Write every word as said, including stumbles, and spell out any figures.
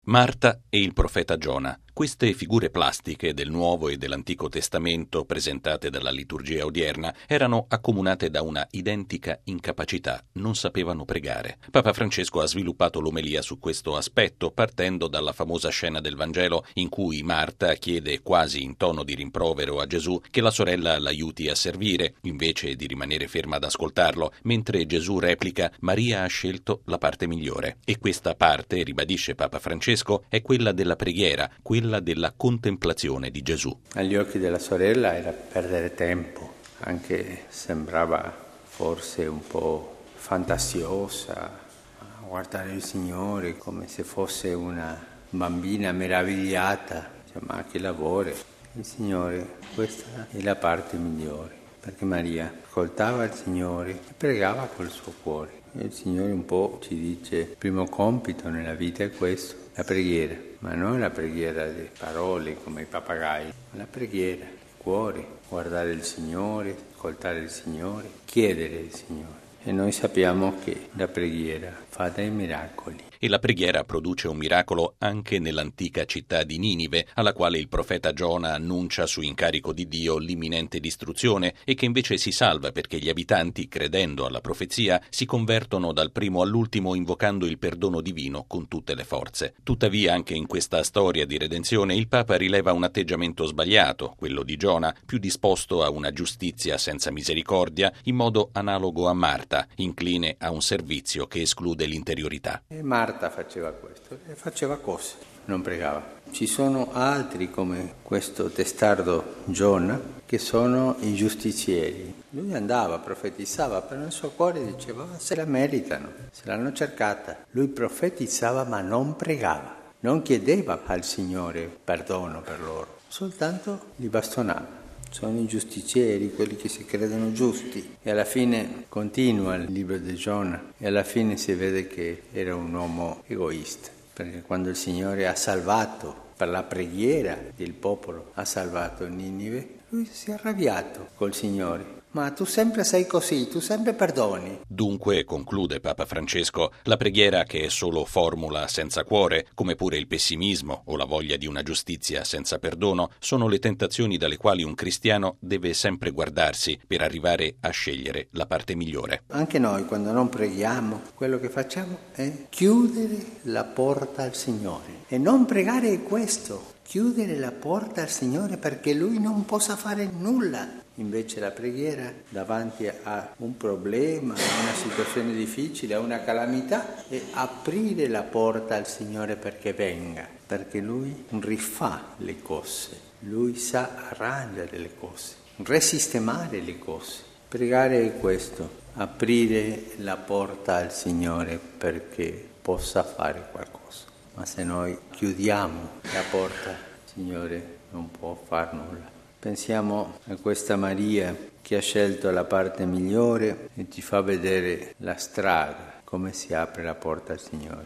Marta e il profeta Giona. Queste figure plastiche del Nuovo e dell'Antico Testamento presentate dalla liturgia odierna erano accomunate da una identica incapacità: non sapevano pregare. Papa Francesco ha sviluppato l'omelia su questo aspetto partendo dalla famosa scena del Vangelo in cui Marta chiede quasi in tono di rimprovero a Gesù che la sorella l'aiuti a servire invece di rimanere ferma ad ascoltarlo, mentre Gesù replica: Maria ha scelto la parte migliore. E questa parte, ribadisce Papa Francesco, è quella della preghiera, quella della contemplazione di Gesù. Agli occhi della sorella era perdere tempo, anche sembrava forse un po' fantasiosa, guardare il Signore come se fosse una bambina meravigliata, cioè, ma che lavori. Il Signore, questa è la parte migliore, perché Maria ascoltava il Signore e pregava col suo cuore. E il Signore un po' ci dice: il primo compito nella vita è questo, la preghiera, ma non la preghiera di parole come i pappagalli, ma la preghiera del cuore, guardare il Signore, ascoltare il Signore, chiedere il Signore. E noi sappiamo che la preghiera fa dei miracoli. E la preghiera produce un miracolo anche nell'antica città di Ninive, alla quale il profeta Giona annuncia su incarico di Dio l'imminente distruzione e che invece si salva perché gli abitanti, credendo alla profezia, si convertono dal primo all'ultimo invocando il perdono divino con tutte le forze. Tuttavia, anche in questa storia di redenzione, il Papa rileva un atteggiamento sbagliato, quello di Giona, più disposto a una giustizia senza misericordia, in modo analogo a Marta, incline a un servizio che esclude l'interiorità. E Marta faceva questo, e faceva cose, non pregava. Ci sono altri come questo testardo Giona che sono i giustizieri. Lui andava, profetizzava, però nel suo cuore diceva: se la meritano, se l'hanno cercata. Lui profetizzava ma non pregava, non chiedeva al Signore perdono per loro, soltanto li bastonava. Sono i giustizieri, quelli che si credono giusti. E alla fine continua il libro di Giona e alla fine si vede che era un uomo egoista, perché quando il Signore ha salvato per la preghiera del popolo, ha salvato Ninive, lui si è arrabbiato col Signore. Ma tu sempre sei così, tu sempre perdoni. Dunque, conclude Papa Francesco, la preghiera che è solo formula senza cuore, come pure il pessimismo o la voglia di una giustizia senza perdono, sono le tentazioni dalle quali un cristiano deve sempre guardarsi per arrivare a scegliere la parte migliore. Anche noi, quando non preghiamo, quello che facciamo è chiudere la porta al Signore. E non pregare è questo, chiudere la porta al Signore perché Lui non possa fare nulla. Invece la preghiera davanti a un problema, a una situazione difficile, a una calamità, è aprire la porta al Signore perché venga, perché Lui rifà le cose, Lui sa arrangiare le cose, resistemare le cose. Pregare è questo, aprire la porta al Signore perché possa fare qualcosa. Ma se noi chiudiamo la porta, il Signore non può far nulla. Pensiamo a questa Maria che ha scelto la parte migliore e ci fa vedere la strada, come si apre la porta al Signore.